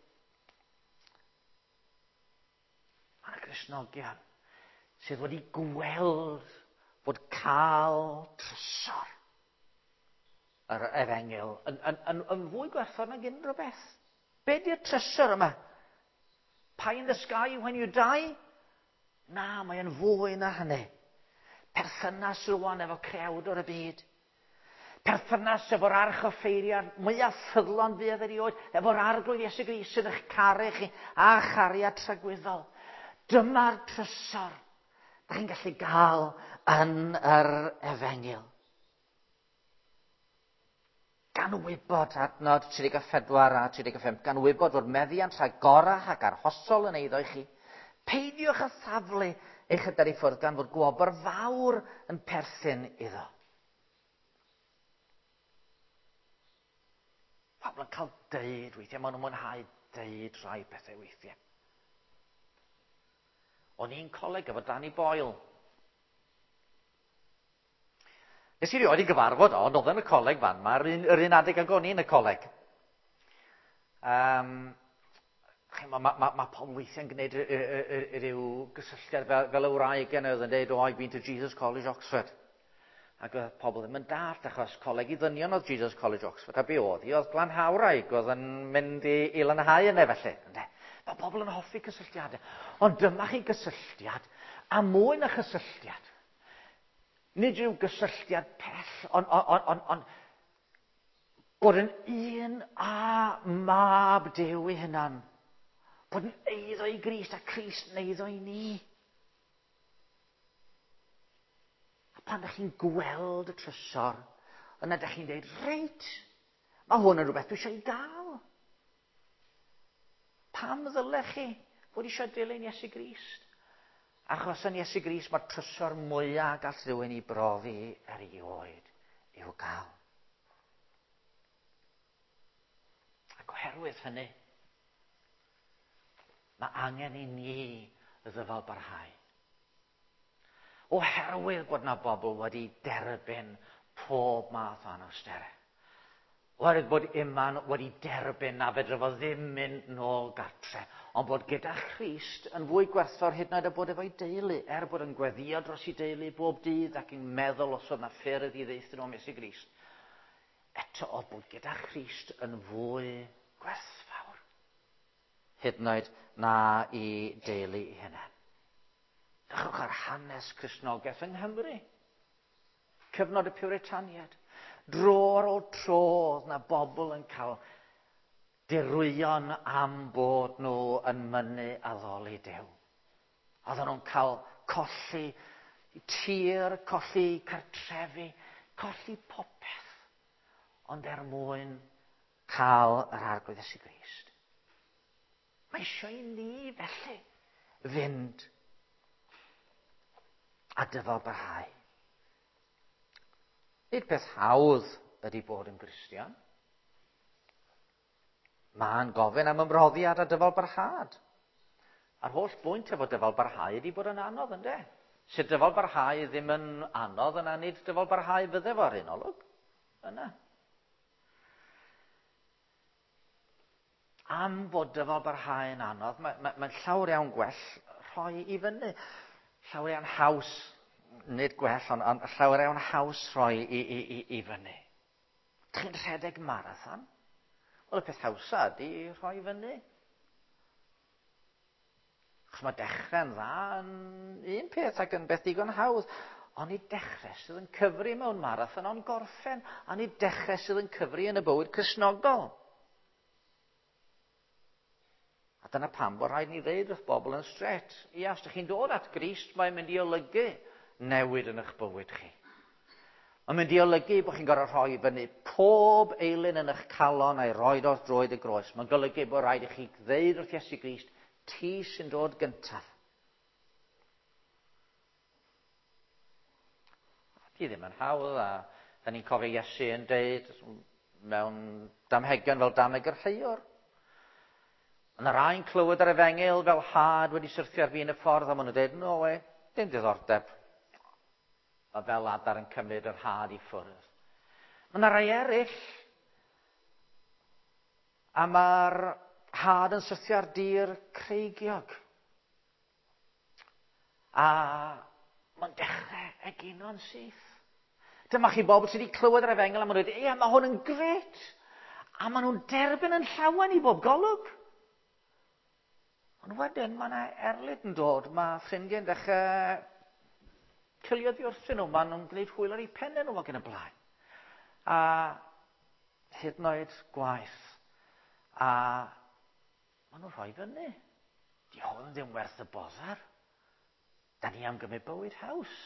mae yna Gristnogion sydd wedi gweld bod cael trysor yr Efengil yn, yn, yn, yn fwy gwerthfawr nag unrhyw beth. Be di'r trysor yma? Pie in the sky when you die? Na, mae'n fwy na hynny. Perthynas rwan efo creawdwr y byd. Perthynas efo'r archoffeiriad mwyaf ffyddlon fydd erioed, efo'r arglwydd Iesu Grist sydd eich caru chi a chariad tragwyddol. Dyma'r trysor da chi'n gallu gael yn yr Efengil. Gan wybod, adnod tri deg pedwar a tri deg pump, gan wybod fod meddiant rhagorach ac arhosol yn eiddo i chi, peidiwch a thaflu eich hyder i ffwrdd gan fod gwobr fawr yn perthyn iddo. Pobl yn cael deud weithiau, maen nhw'n mwynhau deud rhai pethau weithiau. O'n i'n coleg efo Danny Boyle. Nes i rioed i gyfarfod o, ond oedd yn y coleg fan yma, yr un adeg ag o'n i yn y coleg. Um, Mae ma, ma, ma pobl weithiau'n gwneud rhyw gysylltiad fel, fel y wraig yn oedd yn dweud, oh, I've been to Jesus College, Oxford. Ac oedd pobl ddim yn dalt, achos coleg i ddynion oedd Jesus College, Oxford. A be oedd hi? Oedd glanhaw wraig, oedd yn mynd i, i lanhau yna felly. Mae pobl yn hoffi cysylltiadau. Ond dyma chi gysylltiad, a mwy na chysylltiad. Nid yw gysylltiad pell, ond on, on, on, on, bod yn un a mab Duw ei hunan. Bod yn eiddo i Grist a Crist yn eiddo i ni. A pan ydych chi'n gweld y trysor, yna ydych chi'n dweud, reit, mae hwn yn rhywbeth dwi eisiau ei gael. Pam ddylech chi fod eisiau dilyn Iesu Grist? Achos yn Iesu Grist mae'r trysor mwyaf gall rhywun i brofi erioed i'w gael. Ac oherwydd hynny, mae angen i ni ddyfal barhau. Oherwydd bod yna bobl wedi derbyn pob math o anawsterau. Oherwydd bod Iman wedi derbyn na fedra fo ddim mynd nôl gartre, ond bod gyda Christ yn fwy gwerthfawr hyd yn oed a bod efo'i deulu, er bod yn gweddio dros ei deulu bob dydd ac yn meddwl os oedd na ffyrdd i ddeithio nhw am Iesu Grist. Eto oedd bod gyda Christ yn fwy gwerthfawr hyd yn oed na i deulu i hynny. Dychwch ar hanes Cristnogaeth yng Nghymru. Cyfnod y Puritaniaid. Dro ar ôl tro oedd na bobl yn cael dirwyon am bod nhw yn mynnu addoli Duw. Oedden nhw'n cael colli tir, colli cartrefi, colli popeth, ond er mwyn cael yr arglwydd Iesu Grist. Mae eisiau i ni felly fynd a dyfal barhau. Nid peth hawdd ydy bod yn Gristion. Mae'n gofyn am ymroddiad a dyfal barhad. A'r holl bwynt efo dyfal barhau ydi bod yn anodd, ynddo? Sut dyfal barhau ddim yn anodd yna, nid dyfal barhau fydde fo'r un olwg. Yna. Am bod dyfal barhau yn anodd, mae'n ma, ma llawer iawn gwell rhoi i fyny. Llawer iawn haws, nid gwell, ond, ond llawer iawn haws rhoi i, i, i, i fyny. Chi'n rhedeg marathon? Wel, y peth hawsa ydi rhoi fyny. Chos mae dechrau'n dda yn un peth ac yn beth digon hawdd. Ond i dechrau sydd yn cyfri mewn marathon, ond gorffen. Ond i dechrau sydd yn cyfri yn y bywyd Cristnogol. A dyna pam bod rhaid ni ddeud wrth bobl yn stret. Ia, os ydych chi'n dod at Grist, mae'n mynd i olygu newid yn eich bywyd chi. Mae'n mynd i olygu bod chi'n gorfod rhoi fyny pob eilyn yn eich calon a'i roed o'r droed y groes. Mae'n golygu bod rhaid i chi ddeud wrth Iesu Grist, ti sy'n dod gyntaf. Di ddim yn hawdd, a da ni'n cofio Iesu yn deud mewn damhegion fel dameg yr rheiwr. Yn yr rhain clywed ar efengil fel had wedi syrthio ar fi yn y ffordd, a maen nhw'n dweud, no we, dim diddordeb. A fel adar yn cymryd yr had i ffwrdd. Mae yna rai eraill, a mae'r had yn syrthio ar dir creigiog. A mae'n dechrau egino'n syth. Dyma chi bobl sydd wedi clywed ar efengil, a maen nhw'n dweud, ia, mae hwn yn gret. A maen nhw'n derbyn yn llawen i bob golwg. Ond wedyn, mae yna erlyd yn dod. Mae ffrindiau'n dechrau cilio di wrthyn nhw. Mae nhw'n gwneud hwyl ar eu pennau nhw ac yn y blaen. A hyd yn oed gwaith. A maen nhw'n rhoi fyny. Di hwn ddim werth y boddar. Da ni am gymryd bywyd haws.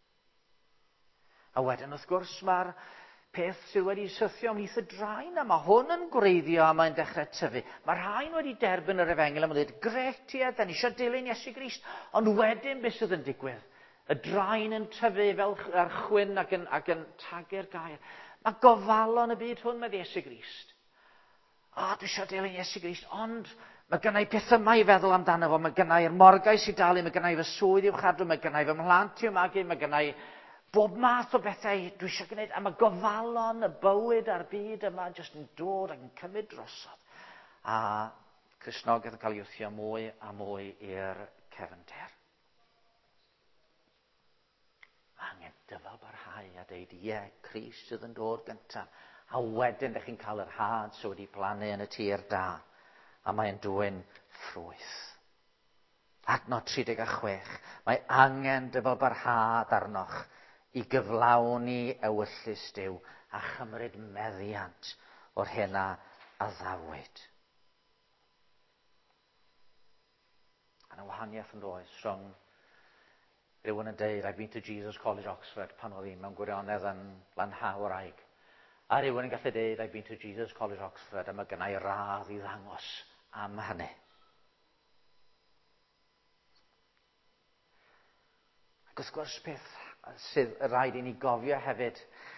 A wedyn, wrth gwrs, mae'r peth sydd wedi syrthio ymhlith y draen, a mae hwn yn gwreiddio a mae'n dechrau tyfu. Mae rhain wedi derbyn yr efengil a mae'n dweud, gret ie, da ni eisiau dilyn Iesu Grist, ond wedyn beth sydd yn digwydd? Y draen yn tyfu fel ar chwyn ac yn, ac yn tagu'r gair. Mae gofalon y byd hwn med Iesu Grist. O, dwi eisiau dilyn Iesu Grist, ond mae gynnau peth yma i feddwl amdano fo, mae gynnau'r morgais i dalu, mae gynnau fy swydd i'w chadw, mae gynnau fy mhlant i'w magu, mae gynnau bob math o bethau dwi eisiau gwneud, a mae gofalon y bywyd a'r byd yma jyst yn dod ac yn cymryd drosodd. A Cristnogaeth yn cael ei wthio mwy a mwy i'r cefndir. Angen dyfal barhau a deud, ie, Crist sydd yn dod gyntaf. A wedyn ydych chi'n cael yr had sydd wedi plannu yn y tir da. A mae'n dwyn ffrwyth. Adnod tri deg a chwech. Mae angen dyfal barhad arnoch i gyflawni ewyllus Duw a chymryd meddiant o'r hynna a ddawyd. A na wahaniaeth yn does rhwng rhywun yn deud, I've been to Jesus College Oxford pan oedd hi mewn gwirionedd yn Lanhaw Wraig. A rhywun yn gallu deud, I've been to Jesus College Oxford, a mae gennau radd i ddangos am hynny. Ac wrth gwrs peth sydd rhaid i ni gofio hefyd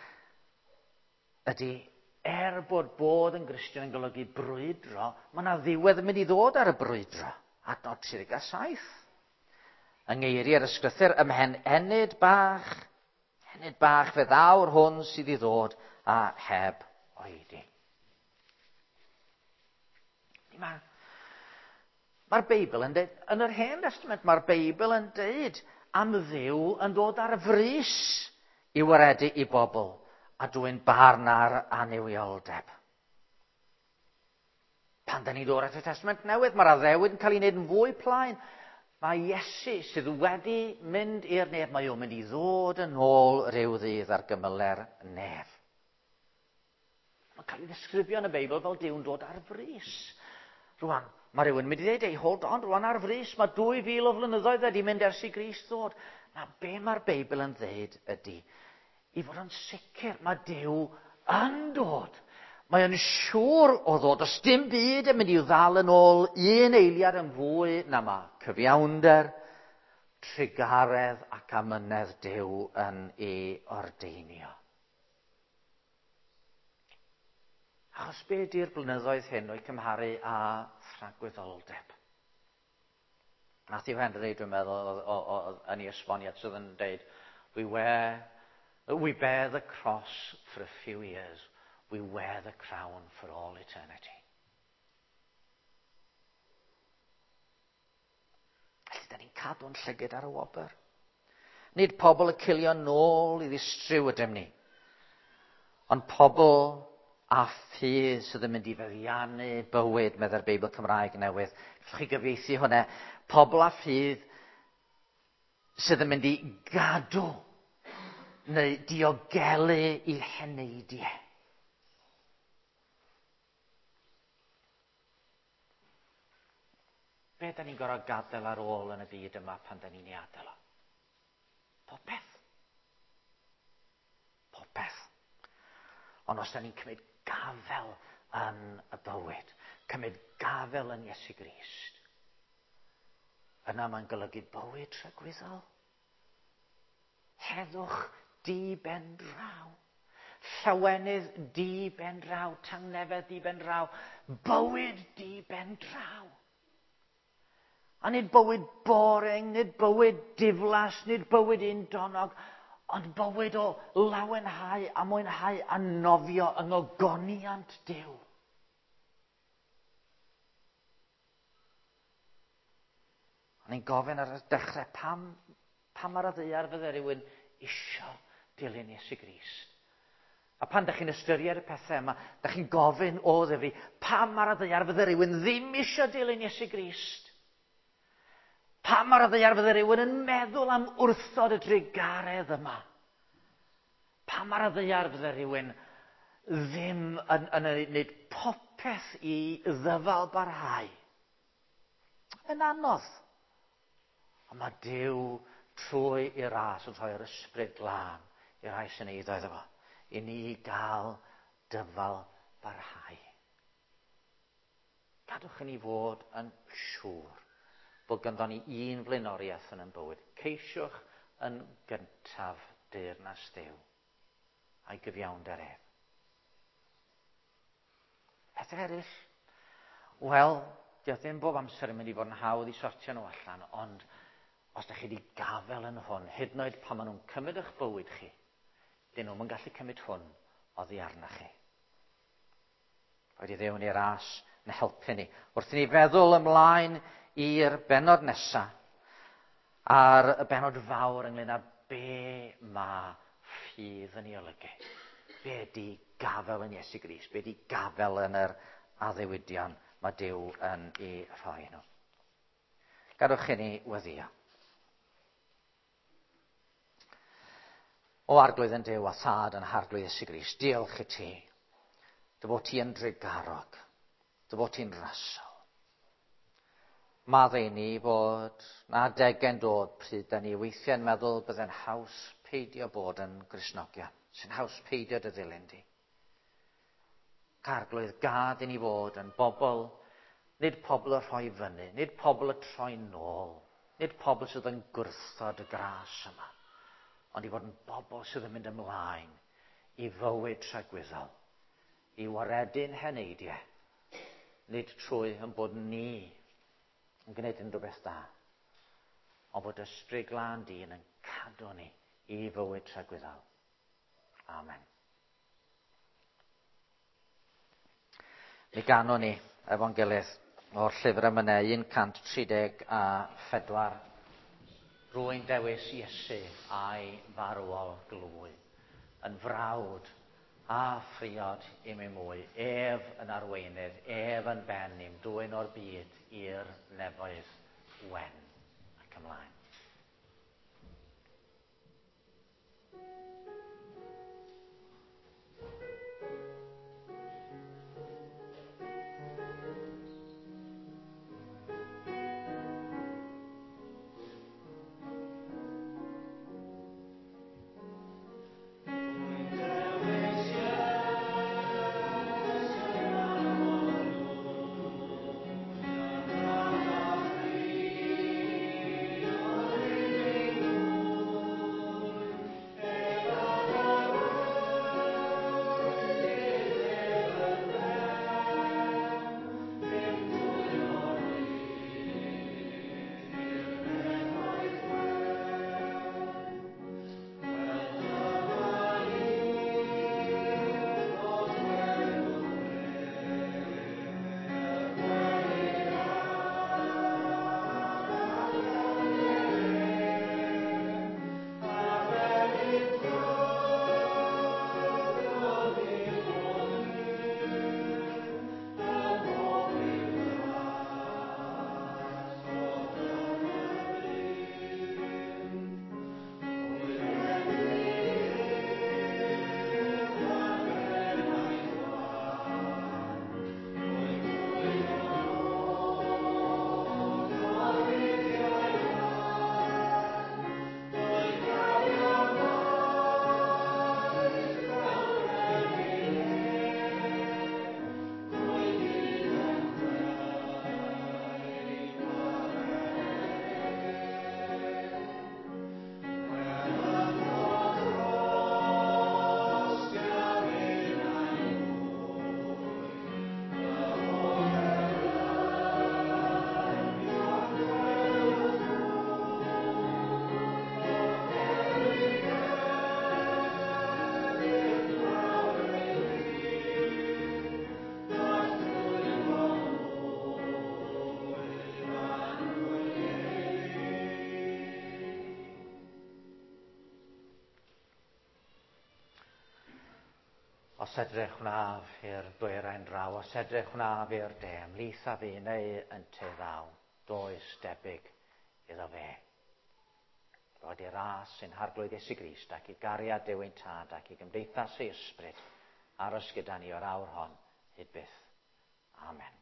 ydy, er bod bod yn Gristion yn golygu brwydro, mae yna ddiwedd yn mynd i ddod ar y brwydro. Adnod tri deg a saith. Yng ngeiriau'r ysgrythur, ymhen enid bach, enid bach fe ddawr hwn sydd i ddod a heb oedi. Mae'r ma Beibl yn deud, yn yr Hen Testament, mae'r Beibl yn deud am Dduw yn dod ar frys i waredu i bobl a dwyn barn ar anifioldeb. Pan da ni ddod at y Testament Newydd, mae'r addewid yn cael ei wneud yn fwy plaen. Mae Iesu sydd wedi mynd i'r nef, mae o'n mynd i ddod yn ôl ryw ddydd ar gymyler nef. Mae'n cael ei ddisgrifio yn y Beibl fel Duw'n dod ar frys. Rwan, mae rhywun mynd i ddeud, ei, hold on, rwan ar frys, mae dwy fil o flynyddoedd wedi mynd ers i Grist ddod. Na, be mae'r Beibl yn ddeud ydy, i fod yn sicr, mae Duw yn dod. Mae yn siŵr o ddod, os dim byd yn mynd i'w ddal yn ôl un eiliad yn fwy na mae cyfiawnder, trigaredd ac amynedd Duw yn ei ordeinio. Achos be di'r blynyddoedd hyn o'i cymharu â rhagwyddoldeb? Matthew Henry, dwi'n meddwl, yn ei esboniad sydd yn dweud, we wear, we bear the cross for a few years, we wear the crown for all eternity. Felly, da ni'n cadw'n llygyd ar y wobr. Nid pobl y cilio nôl i ddistriw ydym ni, ond pobl a ffydd sydd yn mynd i feddiannu bywyd, medda'r Beibl Cymraeg newydd. Gallwch chi gyfieithu hwnna, pobl a ffydd sydd yn mynd i gadw neu diogelu i heneidiau. Be da ni'n gorfod gadael ar ôl yn y byd yma pan da ni'n ei adael o? Popeth. Popeth. Ond os da ni'n cymryd gafel yn y bywyd, cymryd gafel yn Iesu Grist, yna mae'n golygu bywyd rhagwyddol. Heddwch di ben draw. Llawenydd di ben draw. Tangnefedd di ben draw. Bywyd di ben draw. A nid bywyd boring, nid bywyd diflas, nid bywyd undonog, ond bywyd o lawenhau a mwynhau a nofio yng ngogoniant Duw. O'n i'n gofyn ar y dechrau, pam, pam ar y ddaear fydde rhywun isio dilyn Iesu Grist? A pan da chi'n ystyried y pethau yma, da chi'n gofyn o ddifri, pam ar y ddaear fydde rhywun ddim isio dilyn Iesu Grist? Pam ar y ddaear fydde rhywun yn meddwl am wrthod y drigaredd yma? Pam ar y ddaear fydde rhywun ddim yn, yn, yn wneud popeth i ddyfal barhau? Yn anodd. Ond mae Duw trwy i'r ras yn rhoi'r ysbryd glân i'r rhai sy'n eiddo iddo fo, i ni gael dyfal barhau. Gadwch i ni fod yn siŵr bod ganddo ni un flaenoriaeth yn ein bywyd. Ceisiwch yn gyntaf deyrnas Duw a'i gyfiawnder ef. Pethau eraill? Wel, dio ddim bob amser yn mynd i fod yn hawdd i sortio nhw allan, ond os da chi wedi gafel yn hwn, hyd yn oed pan maen nhw'n cymryd eich bywyd chi, dyn nhw'n gallu cymryd hwn oddi arna chi. Wedi ddewn i'r ras yn helpu ni. Wrth i ni feddwl ymlaen i'r benod nesa, a'r benod fawr ynglyn â be mae ffydd yn ei olygu. Be ydy gafel yn Iesu Grist? Be ydy gafel yn yr addewidion mae Duw yn ei rhoi nhw? Gadwch i ni weddio. O arglwydd yn Duw a thad yn harglwydd Iesu Grist, diolch i ti. Dy bod ti yn drigarog. Dy bod ti'n rasol. Maddau ni bod na degen dod pryd da ni weithiau'n meddwl bydde'n haws peidio bod yn Gristnogion. Sy'n haws peidio dy ddilyn di. Arglwydd, gad i ni fod yn bobl, nid pobl y rhoi fyny, nid pobl y troi nôl, nid pobl sydd yn gwrthod y gras yma, ond i fod yn bobl sydd yn mynd ymlaen i fywyd rhagwyddol, i waredu'n heneidiau, nid trwy yn bod ni yn gwneud unrhyw beth da, ond bod ysbryd glân dyn yn cadw ni i fywyd rhagwyddol. Amen. Mi ganon ni efo'n gilydd o'r llyfr ymynau un cant tri deg a phedwar. Rwy'n dewis Iesu a'i farwol glwy, yn frawd a phriod i mi mwy, ef yn arweinydd, ef yn ben ni'n dwyn o'r byd i'r nefoedd wen ac ymlaen. Os edrych wnaf i'r dwyrain draw, os edrych wnaf i'r de, ymlith a fi neu yn te ddaw, does debyg iddo fe. Roedd i'r ras sy'n harglwydd Iesu Grist ac i gariad Duw ein Tad ac i gymdeithas ei ysbryd aros gyda ni o'r awr hon hyd byth. Amen.